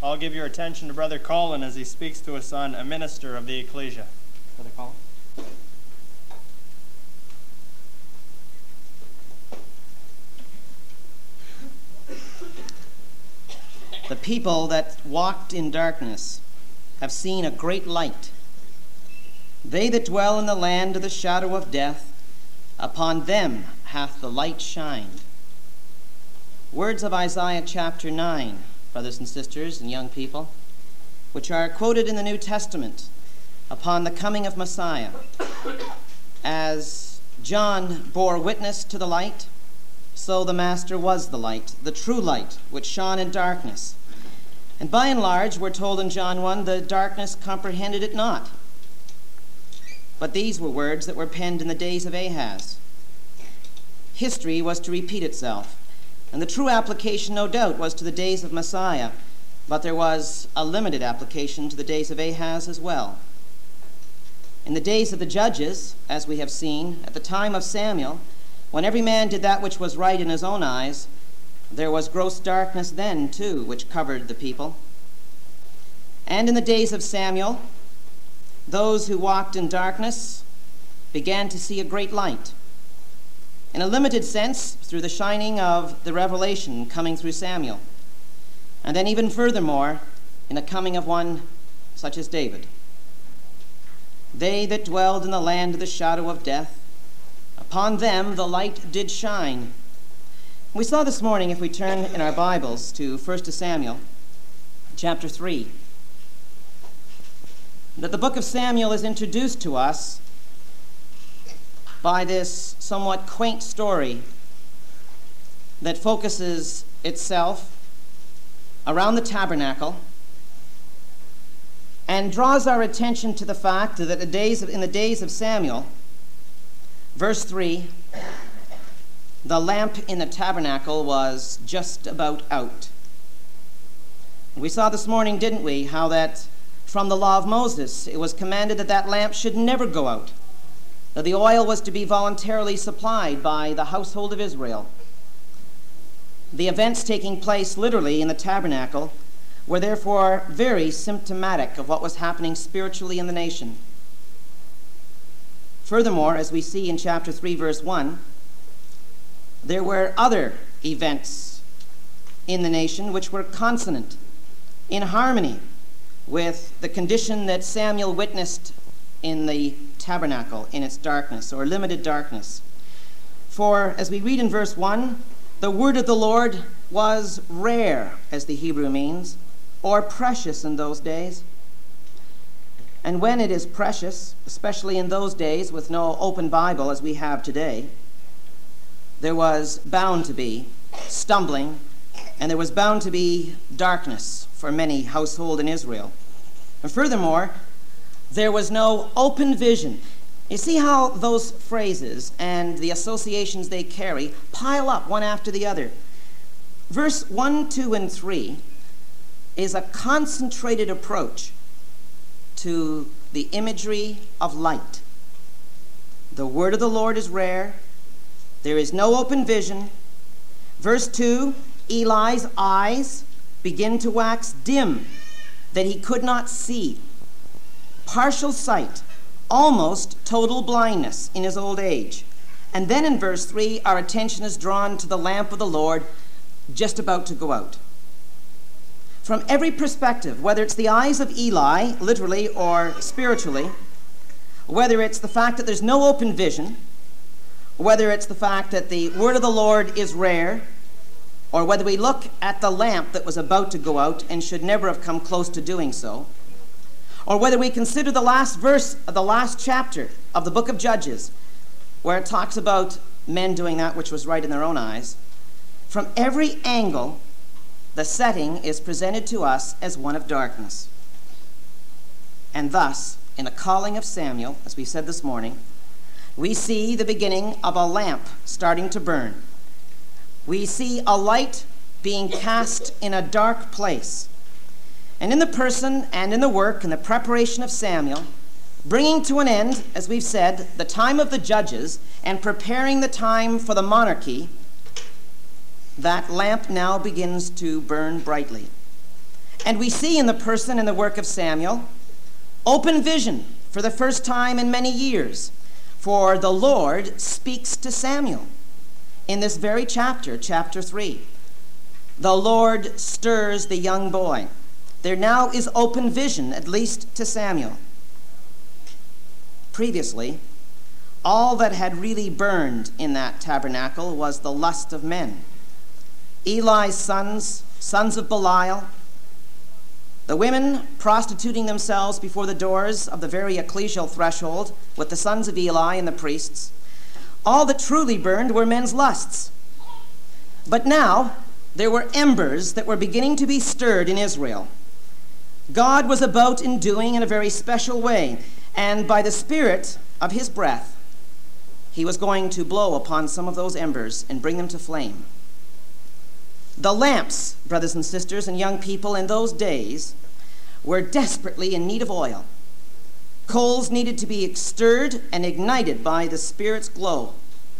I'll give your attention to Brother Colin as he speaks to us on a minister of the ecclesia. Brother Colin. The people that walked in darkness have seen a great light. They that dwell in the land of the shadow of death, upon them hath the light shined. Words of Isaiah chapter 9, brothers and sisters and young people, which are quoted in the New Testament upon the coming of Messiah. As John bore witness to the light, so the Master was the light, the true light, which shone in darkness. And by and large, we're told in John 1, the darkness comprehended it not. But these were words that were penned in the days of Ahaz. History was to repeat itself, and the true application, no doubt, was to the days of Messiah, but there was a limited application to the days of Ahaz as well. In the days of the judges, as we have seen, at the time of Samuel, when every man did that which was right in his own eyes, there was gross darkness then, too, which covered the people. And in the days of Samuel, those who walked in darkness began to see a great light. In a limited sense, through the shining of the revelation coming through Samuel. And then even furthermore, in the coming of one such as David. They that dwelled in the land of the shadow of death, upon them the light did shine. We saw this morning, if we turn in our Bibles to 1 Samuel, chapter 3, that the book of Samuel is introduced to us by this somewhat quaint story that focuses itself around the tabernacle and draws our attention to the fact that in the days of Samuel, verse 3, the lamp in the tabernacle was just about out. We saw this morning, didn't we, how that from the law of Moses, it was commanded that that lamp should never go out, that the oil was to be voluntarily supplied by the household of Israel. The events taking place literally in the tabernacle were therefore very symptomatic of what was happening spiritually in the nation. Furthermore, as we see in chapter 3, verse 1, there were other events in the nation which were consonant, in harmony with the condition that Samuel witnessed in the tabernacle in its darkness, or limited darkness. For, as we read in verse 1, the word of the Lord was rare, as the Hebrew means, or precious in those days. And when it is precious, especially in those days with no open Bible as we have today, there was bound to be stumbling, and there was bound to be darkness for many households in Israel. And furthermore, there was no open vision. You see how those phrases and the associations they carry pile up one after the other. Verse 1, 2, and 3 is a concentrated approach to the imagery of light. The word of the Lord is rare. There is no open vision. Verse 2, Eli's eyes begin to wax dim, that he could not see. Partial sight, almost total blindness in his old age. And then in verse 3, our attention is drawn to the lamp of the Lord just about to go out. From every perspective, whether it's the eyes of Eli, literally or spiritually, whether it's the fact that there's no open vision, whether it's the fact that the word of the Lord is rare, or whether we look at the lamp that was about to go out and should never have come close to doing so, or whether we consider the last verse of the last chapter of the book of Judges, where it talks about men doing that which was right in their own eyes, from every angle, the setting is presented to us as one of darkness. And thus, in the calling of Samuel, as we said this morning, we see the beginning of a lamp starting to burn. We see a light being cast in a dark place. And in the person and in the work and the preparation of Samuel, bringing to an end, as we've said, the time of the judges and preparing the time for the monarchy, that lamp now begins to burn brightly. And we see in the person and the work of Samuel open vision for the first time in many years. For the Lord speaks to Samuel in this very chapter, chapter 3. The Lord stirs the young boy. There now is open vision, at least to Samuel. Previously, all that had really burned in that tabernacle was the lust of men. Eli's sons of Belial, the women prostituting themselves before the doors of the very ecclesial threshold with the sons of Eli and the priests. All that truly burned were men's lusts. But now there were embers that were beginning to be stirred in Israel. God was about in doing in a very special way, and by the Spirit of his breath, he was going to blow upon some of those embers and bring them to flame. The lamps, brothers and sisters and young people, in those days were desperately in need of oil. Coals needed to be stirred and ignited by the Spirit's glow.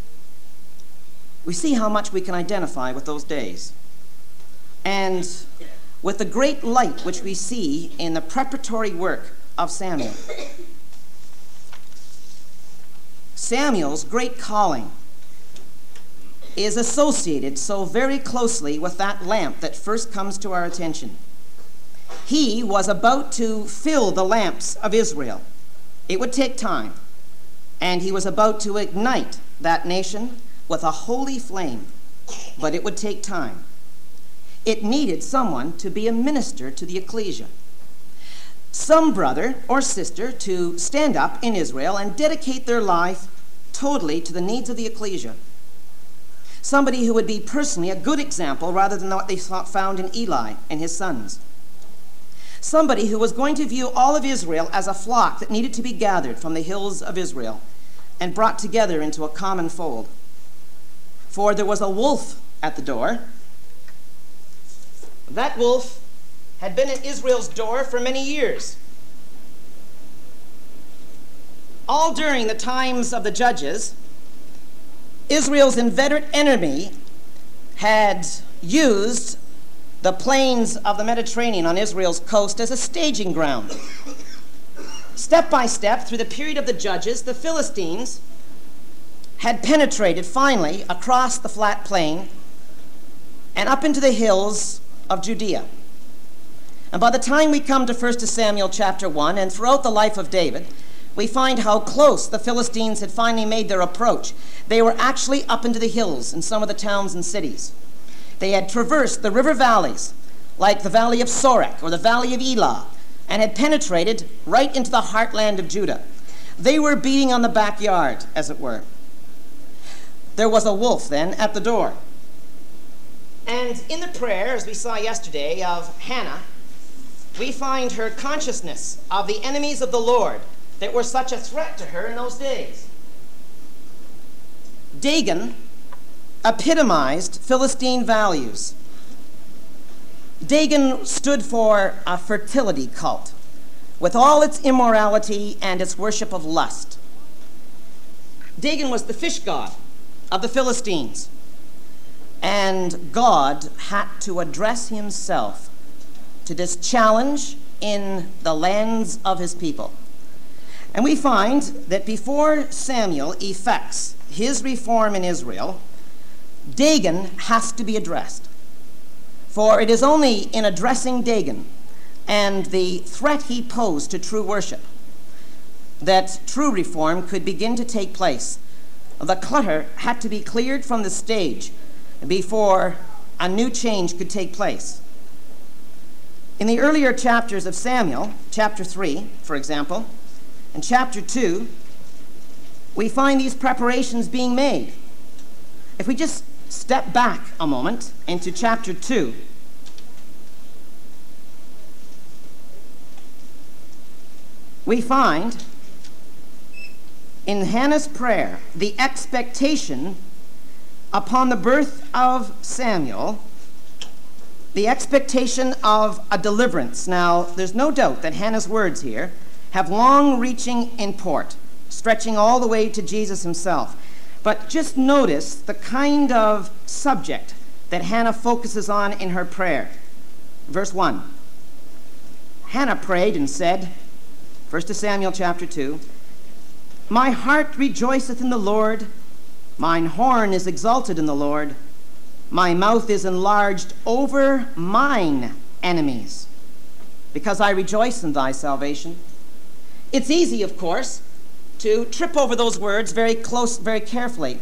We see how much we can identify with those days. And with the great light which we see in the preparatory work of Samuel. Samuel's great calling is associated so very closely with that lamp that first comes to our attention. He was about to fill the lamps of Israel. It would take time, and he was about to ignite that nation with a holy flame, but it would take time. It needed someone to be a minister to the ecclesia. Some brother or sister to stand up in Israel and dedicate their life totally to the needs of the ecclesia. Somebody who would be personally a good example rather than what they found in Eli and his sons. Somebody who was going to view all of Israel as a flock that needed to be gathered from the hills of Israel and brought together into a common fold. For there was a wolf at the door. That wolf had been at Israel's door for many years. All during the times of the judges, Israel's inveterate enemy had used the plains of the Mediterranean on Israel's coast as a staging ground. Step by step, through the period of the judges, the Philistines had penetrated finally across the flat plain and up into the hills of Judea. And by the time we come to 1 Samuel chapter 1, and throughout the life of David, we find how close the Philistines had finally made their approach. They were actually up into the hills in some of the towns and cities. They had traversed the river valleys, like the valley of Sorek or the valley of Elah, and had penetrated right into the heartland of Judah. They were beating on the backyard, as it were. There was a wolf then at the door. And in the prayer, as we saw yesterday, of Hannah, we find her consciousness of the enemies of the Lord that were such a threat to her in those days. Dagon epitomized Philistine values. Dagon stood for a fertility cult, with all its immorality and its worship of lust. Dagon was the fish god of the Philistines, and God had to address himself to this challenge in the lands of his people. And we find that before Samuel effects his reform in Israel, Dagon has to be addressed. For it is only in addressing Dagon and the threat he posed to true worship that true reform could begin to take place. The clutter had to be cleared from the stage before a new change could take place. In the earlier chapters of Samuel, chapter 3, for example, and chapter 2, we find these preparations being made. If we just step back a moment into chapter 2, we find in Hannah's prayer the expectation upon the birth of Samuel, the expectation of a deliverance. Now, there's no doubt that Hannah's words here have long-reaching import, stretching all the way to Jesus himself. But just notice the kind of subject that Hannah focuses on in her prayer. Verse 1, Hannah prayed and said, 1 Samuel chapter 2, "My heart rejoiceth in the Lord, mine horn is exalted in the Lord, my mouth is enlarged over mine enemies, because I rejoice in thy salvation." It's easy, of course, to trip over those words very casually,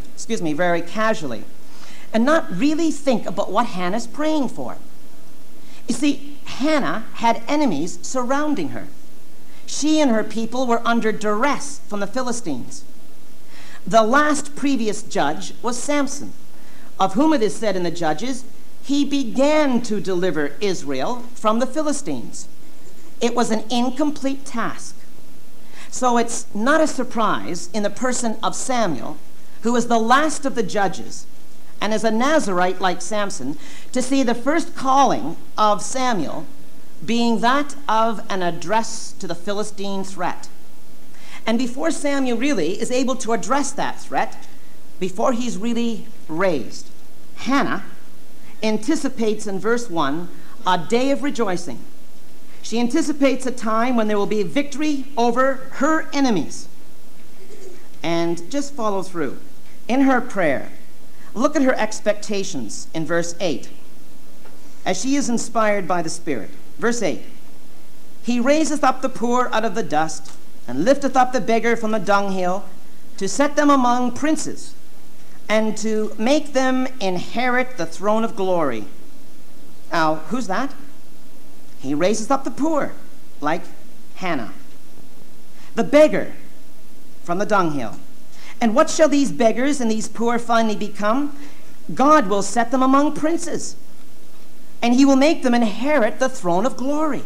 and not really think about what Hannah's praying for. You see, Hannah had enemies surrounding her. She and her people were under duress from the Philistines. The last previous judge was Samson, of whom it is said in the Judges, he began to deliver Israel from the Philistines. It was an incomplete task. So it's not a surprise in the person of Samuel, who was the last of the judges, and as a Nazirite like Samson, to see the first calling of Samuel being that of an address to the Philistine threat. And before Samuel really is able to address that threat, before he's really raised, Hannah anticipates in verse 1 a day of rejoicing. She anticipates a time when there will be victory over her enemies. And just follow through. In her prayer, look at her expectations in verse 8, as she is inspired by the Spirit. Verse 8, "He raiseth up the poor out of the dust, and lifteth up the beggar from the dunghill, to set them among princes, and to make them inherit the throne of glory." Now, who's that? He raises up the poor, like Hannah. The beggar from the dunghill. And what shall these beggars and these poor finally become? God will set them among princes, and he will make them inherit the throne of glory.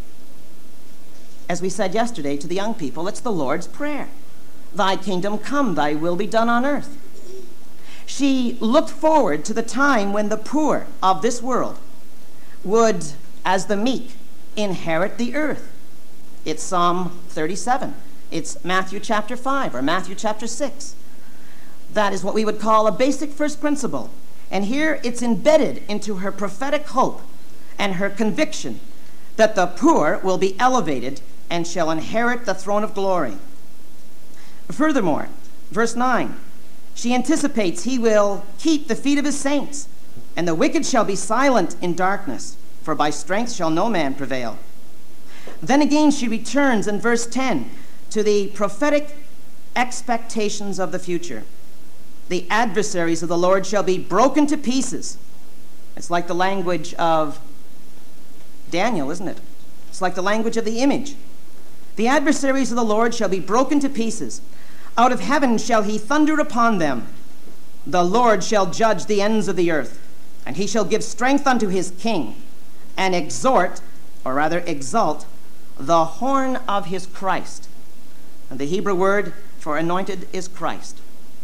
As we said yesterday to the young people, it's the Lord's Prayer. Thy kingdom come, thy will be done on earth. She looked forward to the time when the poor of this world would, as the meek, inherit the earth. It's Psalm 37. It's Matthew chapter 5 or Matthew chapter 6. That is what we would call a basic first principle. And here it's embedded into her prophetic hope and her conviction that the poor will be elevated and shall inherit the throne of glory. Furthermore, verse 9, she anticipates he will keep the feet of his saints, and the wicked shall be silent in darkness, for by strength shall no man prevail. Then again she returns in verse 10 to the prophetic expectations of the future. The adversaries of the Lord shall be broken to pieces. It's like the language of Daniel, isn't it? It's like the language of the image. The adversaries of the Lord shall be broken to pieces. Out of heaven shall he thunder upon them. The Lord shall judge the ends of the earth, and he shall give strength unto his king, and exalt, the horn of his Christ. And the Hebrew word for anointed is Christ.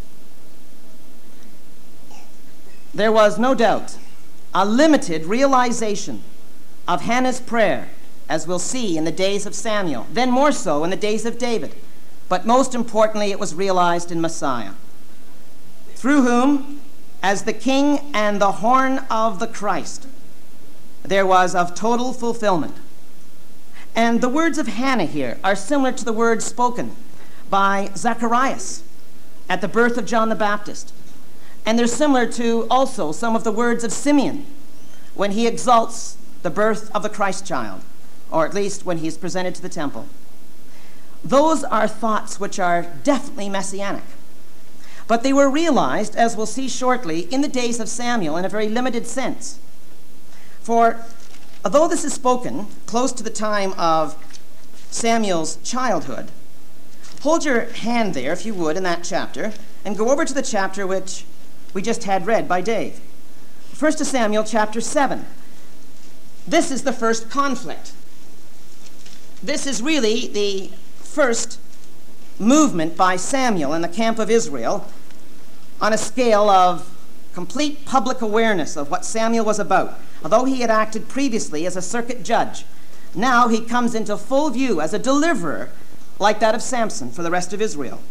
There was no doubt a limited realization of Hannah's prayer, as we'll see in the days of Samuel, then more so in the days of David. But most importantly, it was realized in Messiah, through whom, as the king and the horn of the Christ, there was of total fulfillment. And the words of Hannah here are similar to the words spoken by Zacharias at the birth of John the Baptist. And they're similar to also some of the words of Simeon when he exalts the birth of the Christ child, or at least when he is presented to the temple. Those are thoughts which are definitely messianic. But they were realized, as we'll see shortly, in the days of Samuel in a very limited sense. For although this is spoken close to the time of Samuel's childhood, hold your hand there, if you would, in that chapter, and go over to the chapter which we just had read by Dave. 1 Samuel chapter 7. This is the first conflict. This is really the first movement by Samuel in the camp of Israel on a scale of complete public awareness of what Samuel was about. Although he had acted previously as a circuit judge, now he comes into full view as a deliverer like that of Samson for the rest of Israel.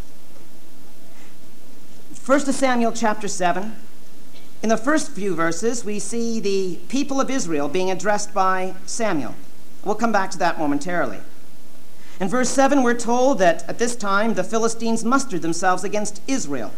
1 Samuel chapter 7. In the first few verses, we see the people of Israel being addressed by Samuel. We'll come back to that momentarily. In verse 7, we're told that at this time the Philistines mustered themselves against Israel.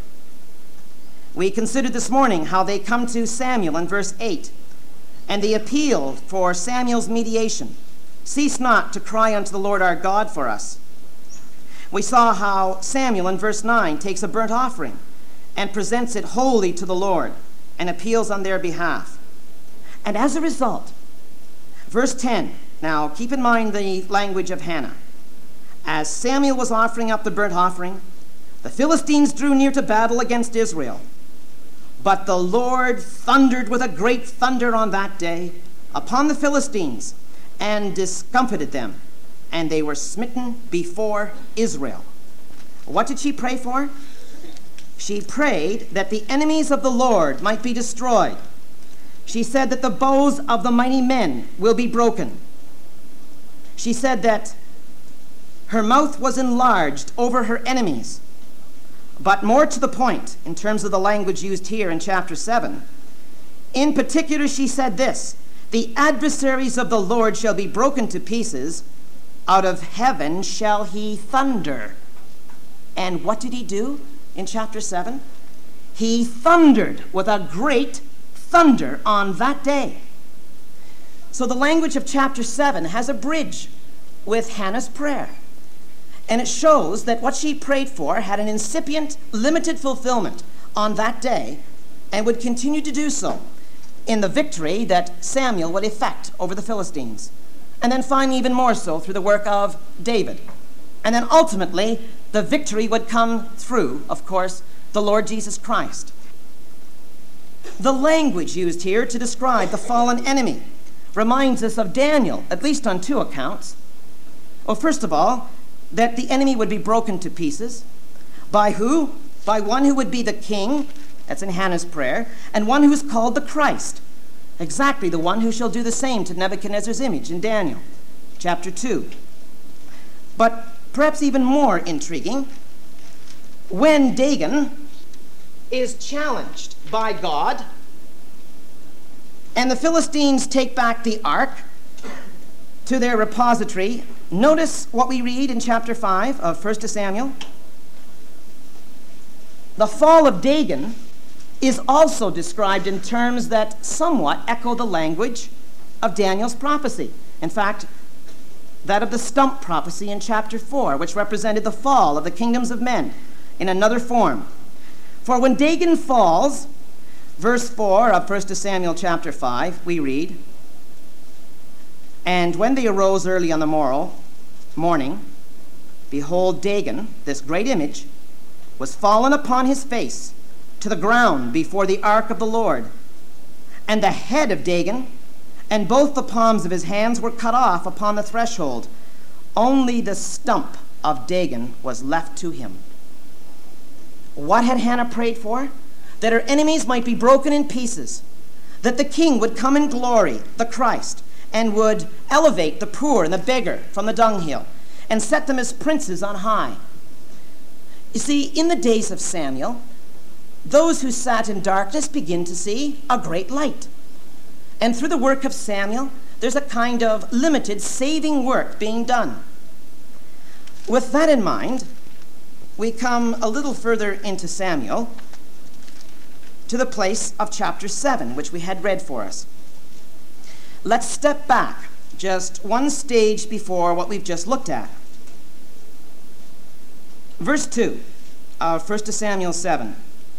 We considered this morning how they come to Samuel in verse 8, and they appeal for Samuel's mediation. Cease not to cry unto the Lord our God for us. We saw how Samuel in verse 9 takes a burnt offering and presents it wholly to the Lord and appeals on their behalf. And as a result, verse 10, now keep in mind the language of Hannah. As Samuel was offering up the burnt offering, the Philistines drew near to battle against Israel. But the Lord thundered with a great thunder on that day upon the Philistines and discomfited them, and they were smitten before Israel. What did she pray for? She prayed that the enemies of the Lord might be destroyed. She said that the bows of the mighty men will be broken. She said that her mouth was enlarged over her enemies. But more to the point, in terms of the language used here in chapter 7, in particular she said this: the adversaries of the Lord shall be broken to pieces, out of heaven shall he thunder. And what did he do in chapter 7? He thundered with a great thunder on that day. So the language of chapter 7 has a bridge with Hannah's prayer. And it shows that what she prayed for had an incipient, limited fulfillment on that day and would continue to do so in the victory that Samuel would effect over the Philistines. And then finally, even more so, through the work of David. And then ultimately, the victory would come through, of course, the Lord Jesus Christ. The language used here to describe the fallen enemy reminds us of Daniel, at least on two accounts. Well, first of all, that the enemy would be broken to pieces. By who? By one who would be the king, that's in Hannah's prayer, and one who is called the Christ, exactly the one who shall do the same to Nebuchadnezzar's image in Daniel chapter 2. But perhaps even more intriguing, when Dagon is challenged by God and the Philistines take back the ark to their repository, notice what we read in chapter 5 of 1 Samuel. The fall of Dagon is also described in terms that somewhat echo the language of Daniel's prophecy. In fact, that of the stump prophecy in chapter 4, which represented the fall of the kingdoms of men in another form. For when Dagon falls, verse 4 of 1 Samuel chapter 5, we read, and when they arose early on the morning, behold, Dagon, this great image, was fallen upon his face to the ground before the ark of the Lord. And the head of Dagon and both the palms of his hands were cut off upon the threshold. Only the stump of Dagon was left to him. What had Hannah prayed for? That her enemies might be broken in pieces, that the king would come in glory, the Christ, and would elevate the poor and the beggar from the dunghill and set them as princes on high. You see, in the days of Samuel, those who sat in darkness begin to see a great light. And through the work of Samuel, there's a kind of limited saving work being done. With that in mind, we come a little further into Samuel to the place of chapter 7, which we had read for us. Let's step back just one stage before what we've just looked at. Verse 2 of 1 Samuel 7.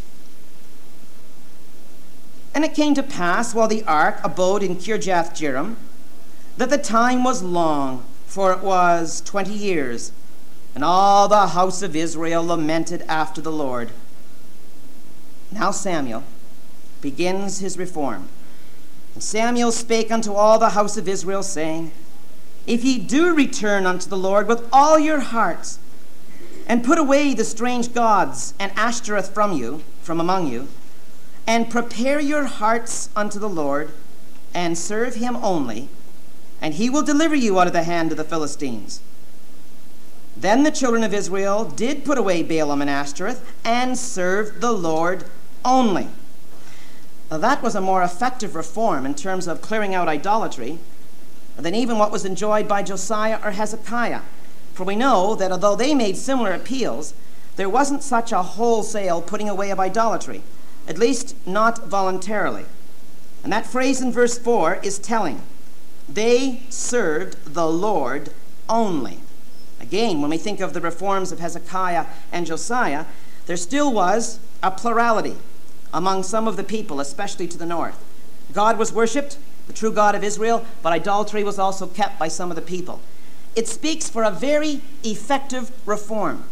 And it came to pass, while the ark abode in Kirjath-jearim, that the time was long, for it was 20 years, and all the house of Israel lamented after the Lord. Now Samuel begins his reform. And Samuel spake unto all the house of Israel, saying, if ye do return unto the Lord with all your hearts, and put away the strange gods and Ashtoreth from among you, and prepare your hearts unto the Lord, and serve him only, and he will deliver you out of the hand of the Philistines. Then the children of Israel did put away Baalim and Ashtoreth, and served the Lord only. Now that was a more effective reform in terms of clearing out idolatry than even what was enjoyed by Josiah or Hezekiah. For we know that although they made similar appeals, there wasn't such a wholesale putting away of idolatry, at least not voluntarily. And that phrase in verse 4 is telling. They served the Lord only. Again, when we think of the reforms of Hezekiah and Josiah, there still was a plurality among some of the people, especially to the north. God was worshipped, the true God of Israel, but idolatry was also kept by some of the people. It speaks for a very effective reform.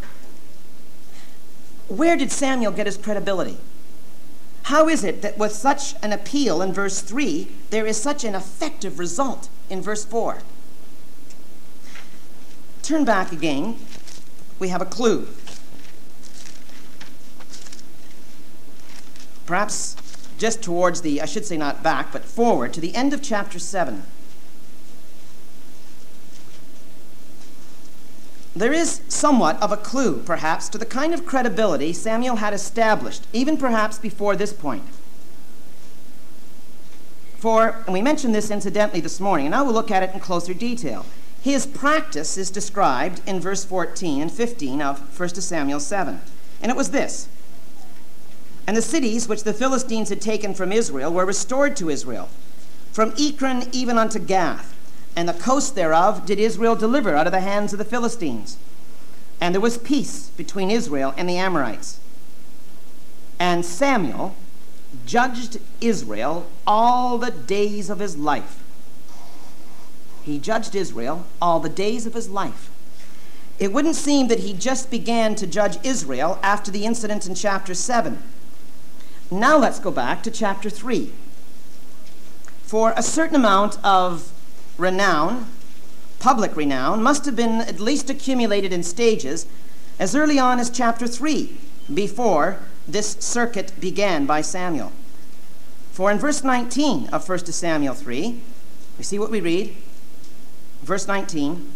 Where did Samuel get his credibility? How is it that with such an appeal in verse 3, there is such an effective result in verse 4? Turn back again. We have a clue. Perhaps just towards the, I should say not back, but forward to the end of chapter 7. There is somewhat of a clue, perhaps, to the kind of credibility Samuel had established, even perhaps before this point. For, and we mentioned this incidentally this morning, and now we'll look at it in closer detail. His practice is described in verse 14 and 15 of 1 Samuel 7. And it was this. And the cities which the Philistines had taken from Israel were restored to Israel, from Ekron even unto Gath. And the coast thereof did Israel deliver out of the hands of the Philistines. And there was peace between Israel and the Amorites. And Samuel judged Israel all the days of his life. He judged Israel all the days of his life. It wouldn't seem that he just began to judge Israel after the incident in chapter 7. Now let's go back to chapter 3. For a certain amount of renown, public renown, must have been at least accumulated in stages as early on as chapter 3, before this circuit began by Samuel. For in verse 19 of 1 Samuel 3, we see what we read. Verse 19,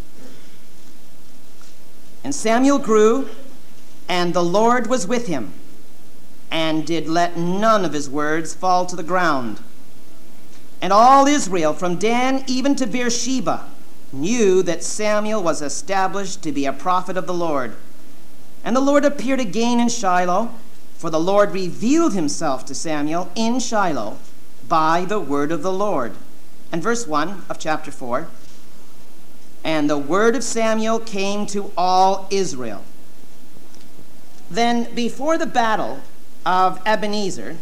and Samuel grew, and the Lord was with him, and did let none of his words fall to the ground. And all Israel, from Dan even to Beersheba, knew that Samuel was established to be a prophet of the Lord. And the Lord appeared again in Shiloh, for the Lord revealed himself to Samuel in Shiloh by the word of the Lord. And verse 1 of chapter 4, and the word of Samuel came to all Israel. Then before the battle of Ebenezer,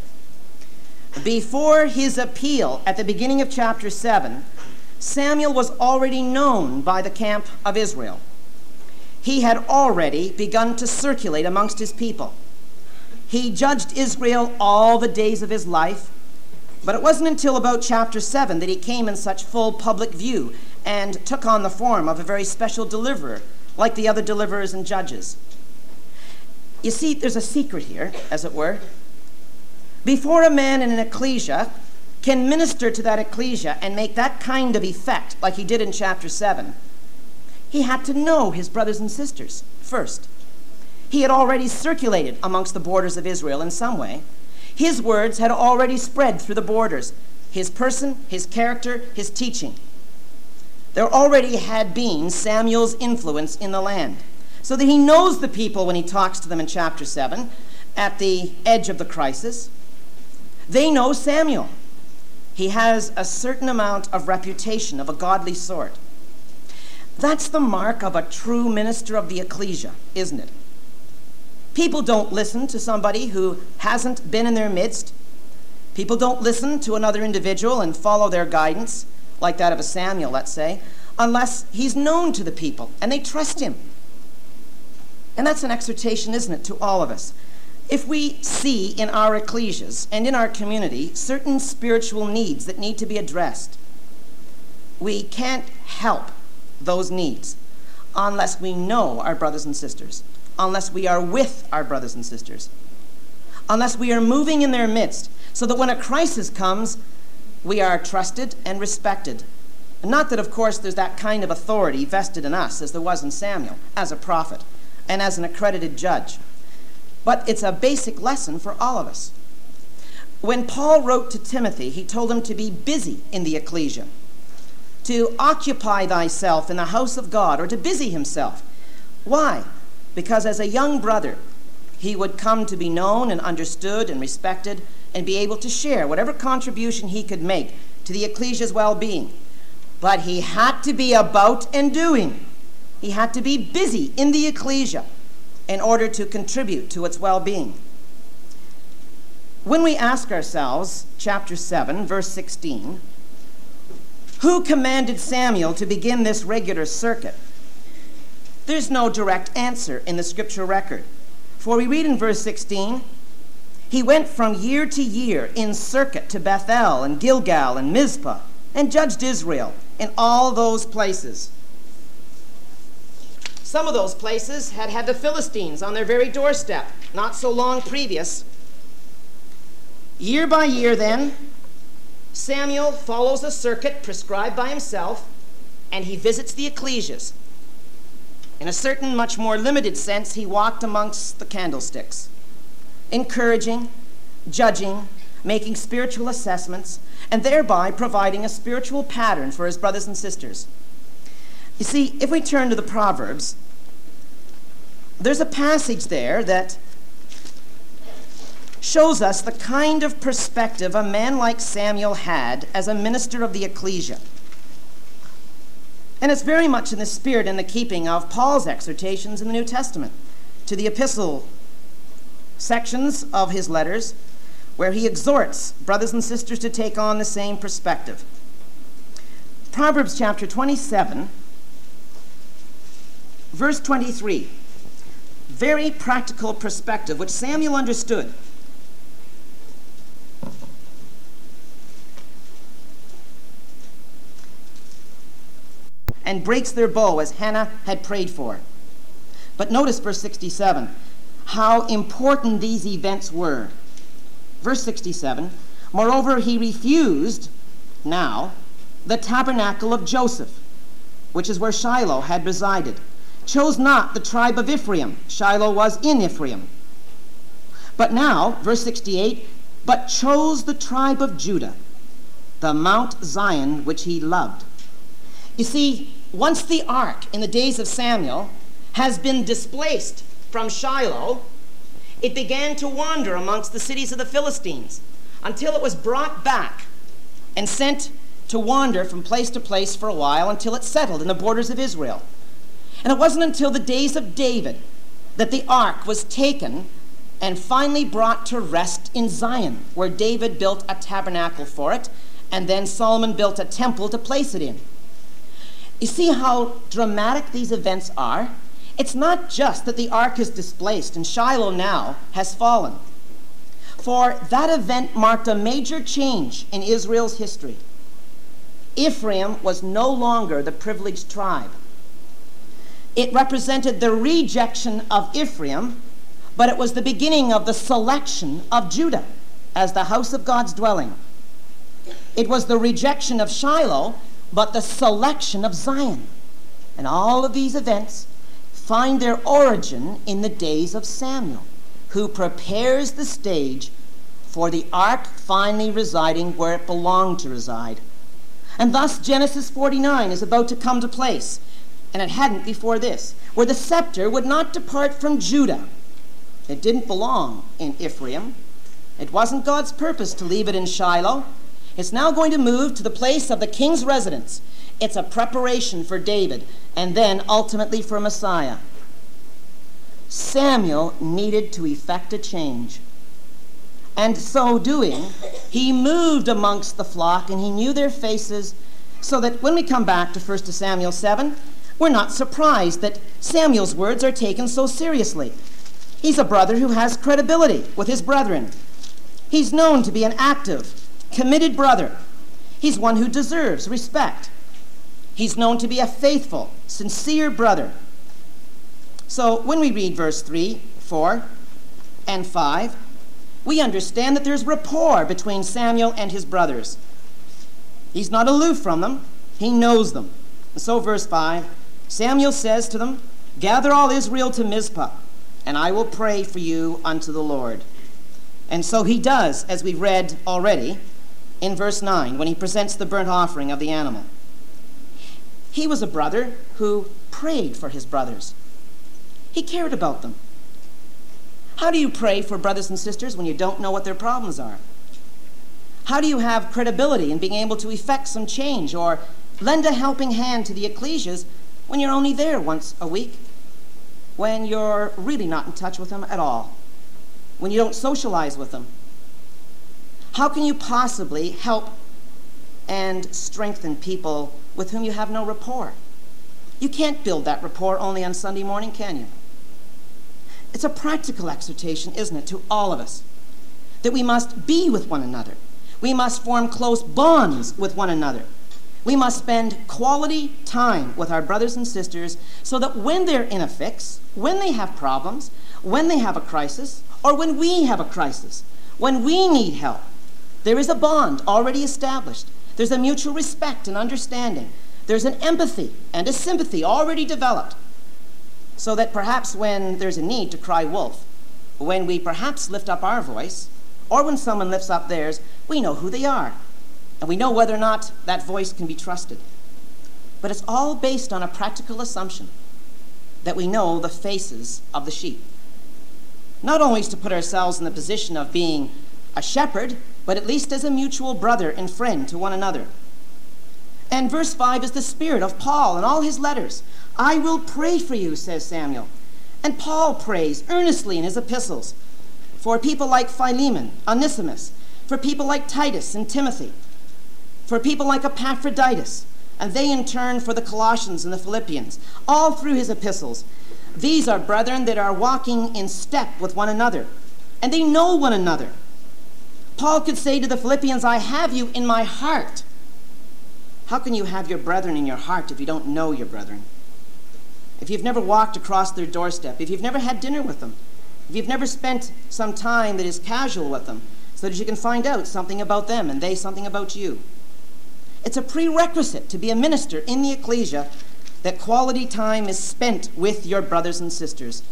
before his appeal at the beginning of chapter 7, Samuel was already known by the camp of Israel. He had already begun to circulate amongst his people. He judged Israel all the days of his life, but it wasn't until about chapter 7 that he came in such full public view and took on the form of a very special deliverer, like the other deliverers and judges. You see, there's a secret here, as it were. Before a man in an ecclesia can minister to that ecclesia and make that kind of effect, like he did in chapter 7, he had to know his brothers and sisters first. He had already circulated amongst the borders of Israel in some way. His words had already spread through the borders. His person, his character, his teaching. There already had been Samuel's influence in the land, so that he knows the people when he talks to them in chapter 7 at the edge of the crisis. They know Samuel. He has a certain amount of reputation of a godly sort. That's the mark of a true minister of the ecclesia, isn't it? People don't listen to somebody who hasn't been in their midst. People don't listen to another individual and follow their guidance, like that of a Samuel, let's say, unless he's known to the people and they trust him. And that's an exhortation, isn't it, to all of us? If we see in our ecclesias and in our community certain spiritual needs that need to be addressed, we can't help those needs unless we know our brothers and sisters, unless we are with our brothers and sisters, unless we are moving in their midst, so that when a crisis comes, we are trusted and respected. And not that, of course, there's that kind of authority vested in us as there was in Samuel, as a prophet and as an accredited judge. But it's a basic lesson for all of us. When Paul wrote to Timothy, he told him to be busy in the ecclesia. to occupy thyself in the house of God, or to busy himself. Why? Because as a young brother, he would come to be known and understood and respected and be able to share whatever contribution he could make to the ecclesia's well-being. But he had to be about and doing. He had to be busy in the ecclesia in order to contribute to its well-being. When we ask ourselves, chapter 7, verse 16, who commanded Samuel to begin this regular circuit? There's no direct answer in the scripture record. For we read in verse 16, he went from year to year in circuit to Bethel and Gilgal and Mizpah, and judged Israel in all those places. Some of those places had had the Philistines on their very doorstep, not so long previous. Year by year, then, Samuel follows a circuit prescribed by himself, and he visits the ecclesias. In a certain, much more limited sense, he walked amongst the candlesticks, encouraging, judging, making spiritual assessments, and thereby providing a spiritual pattern for his brothers and sisters. You see, if we turn to the Proverbs, there's a passage there that shows us the kind of perspective a man like Samuel had as a minister of the ecclesia. And it's very much in the spirit and the keeping of Paul's exhortations in the New Testament to the epistle sections of his letters, where he exhorts brothers and sisters to take on the same perspective. Proverbs chapter 27, verse 23. Very practical perspective, which Samuel understood. And breaks their bow, as Hannah had prayed for. But notice verse 67, how important these events were. Verse 67, moreover, he refused now the tabernacle of Joseph, which is where Shiloh had resided, chose not the tribe of Ephraim. Shiloh was in Ephraim. But now, verse 68, but chose the tribe of Judah, the Mount Zion which he loved. You see, once the ark in the days of Samuel has been displaced from Shiloh, it began to wander amongst the cities of the Philistines until it was brought back and sent to wander from place to place for a while until it settled in the borders of Israel. And it wasn't until the days of David that the ark was taken and finally brought to rest in Zion, where David built a tabernacle for it, and then Solomon built a temple to place it in. You see how dramatic these events are? It's not just that the ark is displaced and Shiloh now has fallen. For that event marked a major change in Israel's history. Ephraim was no longer the privileged tribe. It represented the rejection of Ephraim, but it was the beginning of the selection of Judah as the house of God's dwelling. It was the rejection of Shiloh, but the selection of Zion. And all of these events find their origin in the days of Samuel, who prepares the stage for the ark finally residing where it belonged to reside. And thus Genesis 49 is about to come to place, and it hadn't before this, where the scepter would not depart from Judah. It didn't belong in Ephraim. It wasn't God's purpose to leave it in Shiloh. It's now going to move to the place of the king's residence. It's a preparation for David, and then ultimately for Messiah. Samuel needed to effect a change. And so doing, he moved amongst the flock, and he knew their faces, so that when we come back to 1 Samuel 7, we're not surprised that Samuel's words are taken so seriously. He's a brother who has credibility with his brethren. He's known to be an active, committed brother. He's one who deserves respect. He's known to be a faithful, sincere brother. So when we read verse 3, 4, and 5, we understand that there's rapport between Samuel and his brothers. He's not aloof from them. He knows them. And so verse 5, Samuel says to them, gather all Israel to Mizpah, and I will pray for you unto the Lord. And so he does, as we read already in verse 9, when he presents the burnt offering of the animal. He was a brother who prayed for his brothers. He cared about them. How do you pray for brothers and sisters when you don't know what their problems are? How do you have credibility in being able to effect some change or lend a helping hand to the ecclesias when you're only there once a week, when you're really not in touch with them at all, when you don't socialize with them? How can you possibly help and strengthen people with whom you have no rapport? You can't build that rapport only on Sunday morning, can you? It's a practical exhortation, isn't it, to all of us, that we must be with one another. We must form close bonds with one another. We must spend quality time with our brothers and sisters so that when they're in a fix, when they have problems, when they have a crisis, or when we have a crisis, when we need help, there is a bond already established. There's a mutual respect and understanding. There's an empathy and a sympathy already developed, so that perhaps when there's a need to cry wolf, when we perhaps lift up our voice, or when someone lifts up theirs, we know who they are, and we know whether or not that voice can be trusted. But it's all based on a practical assumption that we know the faces of the sheep. Not always to put ourselves in the position of being a shepherd, but at least as a mutual brother and friend to one another. And verse 5 is the spirit of Paul in all his letters. I will pray for you, says Samuel. And Paul prays earnestly in his epistles for people like Philemon, Onesimus, for people like Titus and Timothy, for people like Epaphroditus, and they in turn for the Colossians and the Philippians, all through his epistles. These are brethren that are walking in step with one another, and they know one another. Paul could say to the Philippians, I have you in my heart. How can you have your brethren in your heart if you don't know your brethren? If you've never walked across their doorstep, if you've never had dinner with them, if you've never spent some time that is casual with them so that you can find out something about them and they something about you. It's a prerequisite to be a minister in the ecclesia that quality time is spent with your brothers and sisters.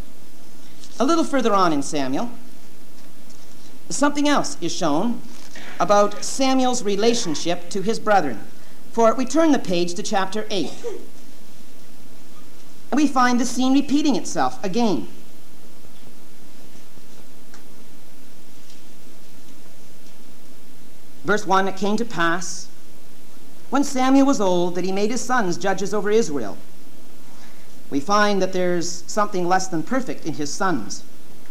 A little further on in Samuel, something else is shown about Samuel's relationship to his brethren. For we turn the page to chapter 8. And we find the scene repeating itself again. Verse 1, it came to pass, when Samuel was old, that he made his sons judges over Israel. We find that there's something less than perfect in his sons.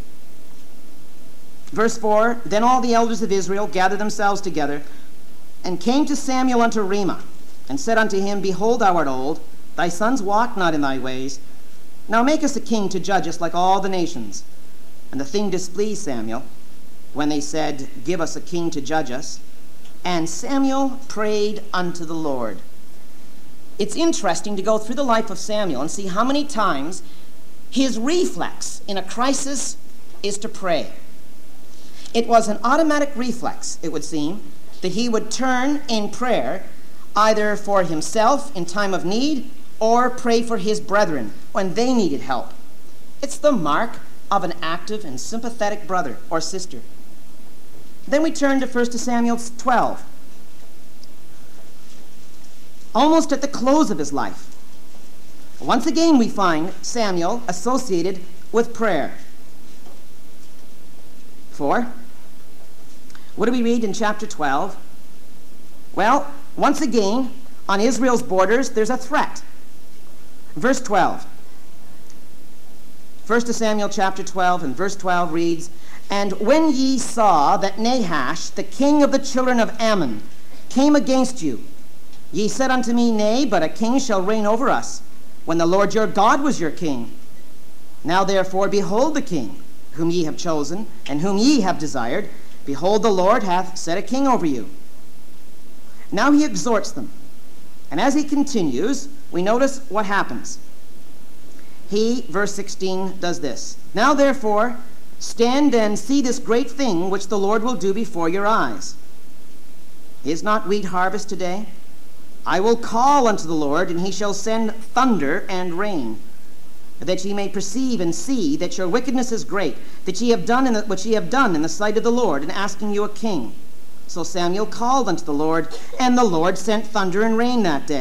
Verse 4, then all the elders of Israel gathered themselves together, and came to Samuel unto Ramah, and said unto him, Behold, thou art old, thy sons walk not in thy ways. Now make us a king to judge us like all the nations. And the thing displeased Samuel, when they said, Give us a king to judge us. And Samuel prayed unto the Lord. It's interesting to go through the life of Samuel and see how many times his reflex in a crisis is to pray. It was an automatic reflex, it would seem, that he would turn in prayer either for himself in time of need or pray for his brethren when they needed help. It's the mark of an active and sympathetic brother or sister. Then we turn to 1 Samuel 12. Almost at the close of his life, once again we find Samuel associated with prayer. For, what do we read in chapter 12? Well, once again, on Israel's borders, there's a threat. Verse 12. 1 Samuel chapter 12 and verse 12 reads, And when ye saw that Nahash, the king of the children of Ammon, came against you, ye said unto me, Nay, but a king shall reign over us, when the Lord your God was your king. Now therefore, behold the king, whom ye have chosen, and whom ye have desired. Behold, the Lord hath set a king over you. Now he exhorts them. And as he continues, we notice what happens. He, verse 16, does this. Now therefore, stand and see this great thing which the Lord will do before your eyes. Is not wheat harvest today? I will call unto the Lord, and he shall send thunder and rain, that ye may perceive and see that your wickedness is great, that ye have done what ye have done in the sight of the Lord, in asking you a king. So Samuel called unto the Lord, and the Lord sent thunder and rain that day,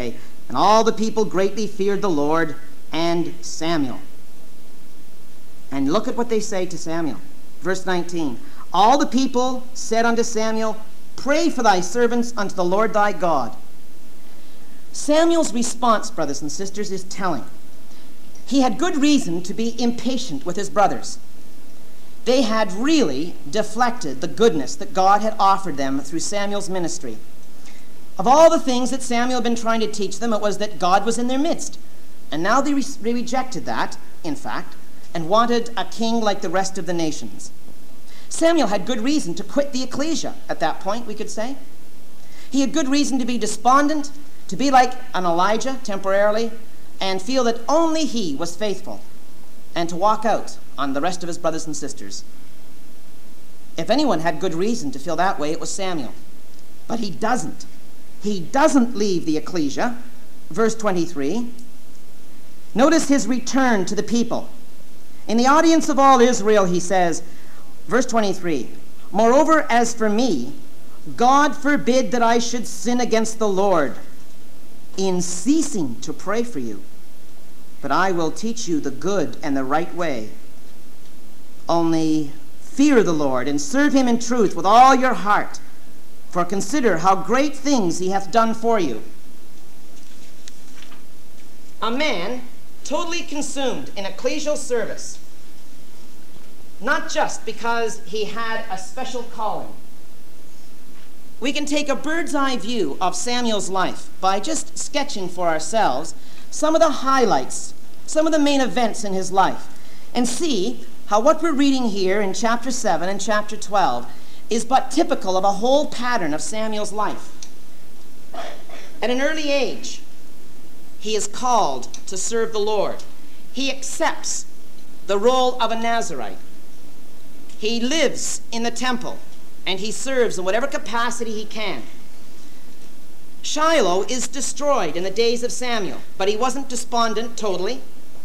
And all the people greatly feared the Lord and Samuel. And look at what they say to Samuel. Verse 19. All the people said unto Samuel, Pray for thy servants unto the Lord thy God. Samuel's response, brothers and sisters, is telling. He had good reason to be impatient with his brothers. They had really deflected the goodness that God had offered them through Samuel's ministry. Of all the things that Samuel had been trying to teach them, it was that God was in their midst. And now they rejected that, in fact, and wanted a king like the rest of the nations. Samuel had good reason to quit the ecclesia at that point, we could say. He had good reason to be despondent, to be like an Elijah temporarily, and feel that only he was faithful, and to walk out on the rest of his brothers and sisters. If anyone had good reason to feel that way, it was Samuel. But he doesn't. He doesn't leave the ecclesia. Verse 23. Notice his return to the people. In the audience of all Israel, he says, verse 23, Moreover, as for me, God forbid that I should sin against the Lord in ceasing to pray for you. But I will teach you the good and the right way. Only fear the Lord and serve him in truth with all your heart. For consider how great things he hath done for you. A man totally consumed in ecclesial service, not just because he had a special calling. We can take a bird's eye view of Samuel's life by just sketching for ourselves some of the highlights, some of the main events in his life, and see how what we're reading here in chapter 7 and chapter 12 is but typical of a whole pattern of Samuel's life. At an early age, he is called to serve the Lord. He accepts the role of a Nazirite. He lives in the temple, and he serves in whatever capacity he can. Shiloh is destroyed in the days of Samuel, but he wasn't despondent totally,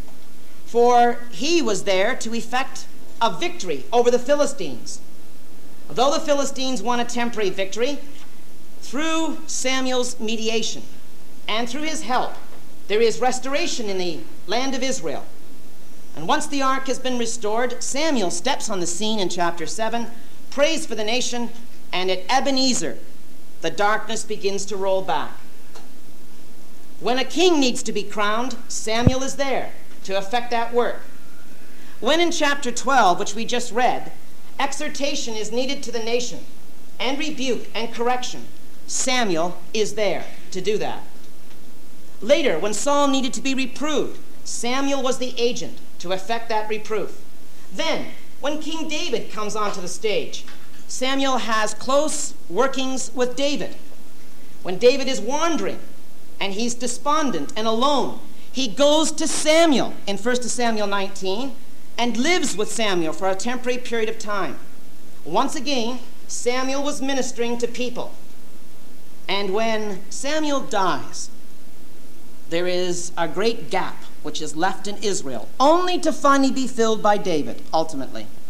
for he was there to effect a victory over the Philistines. Though the Philistines won a temporary victory, through Samuel's mediation and through his help, there is restoration in the land of Israel. And once the ark has been restored, Samuel steps on the scene in chapter 7, prays for the nation, and at Ebenezer, the darkness begins to roll back. When a king needs to be crowned, Samuel is there to effect that work. When in chapter 12, which we just read, exhortation is needed to the nation, and rebuke and correction, Samuel is there to do that. Later, when Saul needed to be reproved, Samuel was the agent to effect that reproof. Then, when King David comes onto the stage, Samuel has close workings with David. When David is wandering and he's despondent and alone, he goes to Samuel in 1 Samuel 19 and lives with Samuel for a temporary period of time. Once again, Samuel was ministering to people. And when Samuel dies, there is a great gap which is left in Israel, only to finally be filled by David, ultimately.